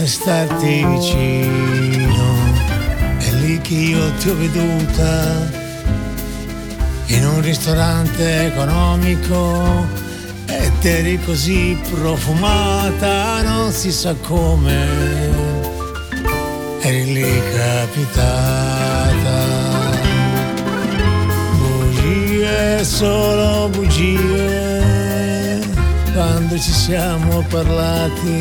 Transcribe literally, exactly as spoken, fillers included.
starti vicino. È lì che io ti ho veduta, in un ristorante economico, ed eri così profumata, non si sa come, eri lì capitata. Bugie, solo bugie, quando ci siamo parlati